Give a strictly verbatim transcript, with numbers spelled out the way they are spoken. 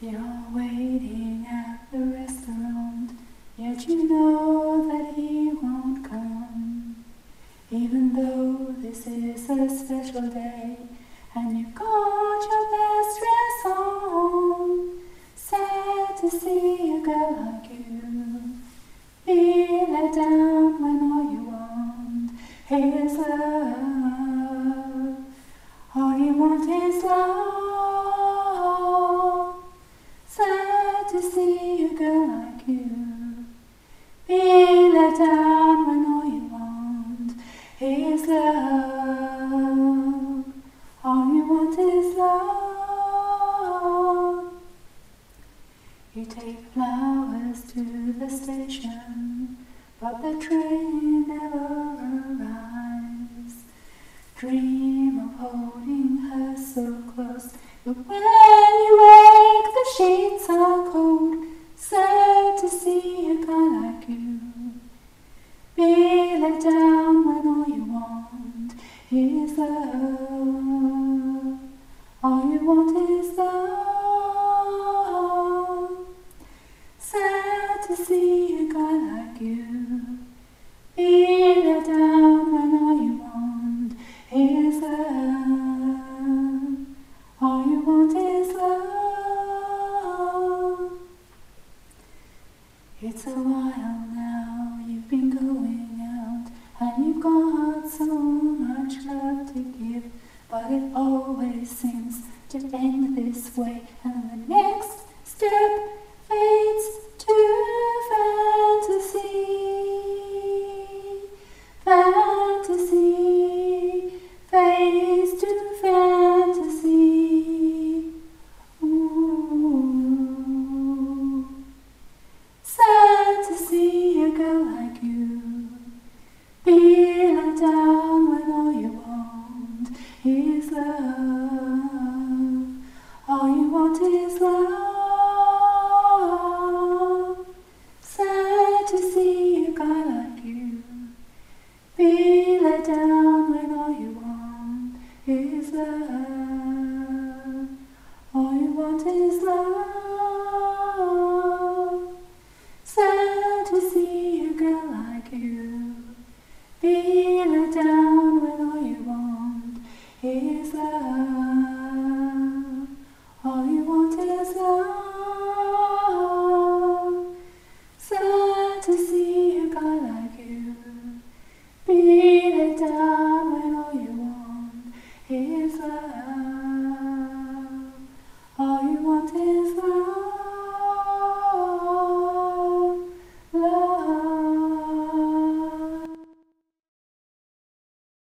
You're waiting at the restaurant, yet you know that he won't come. Even though this is a special day, and you've got your best dress on. Sad to see a girl like you be let down when all you want is love. All you want is love. Sad to see a girl like you be let down when all you want is love. All you want is love. You take flowers to the station, but the train never arrives. Dream of holding her so close, but when you wake the sheets are cold. Sad to see a guy like you be let down when all you want is love. All you want is love. Sad to see a guy like you be let down when all you want is love. All you want is love. It's a while now you've been going out, and you've got so much love to give, but it always seems to end this way, and the next step fades to fantasy. Fantasy fades to fantasy. Ooh. Sad to see a girl like you be let down when all you want is love. All you want is love. Sad to see a guy like you be let down when all you want is love. All you want is love. Sad to see a girl like you be let down when all you want is love. All you want is love.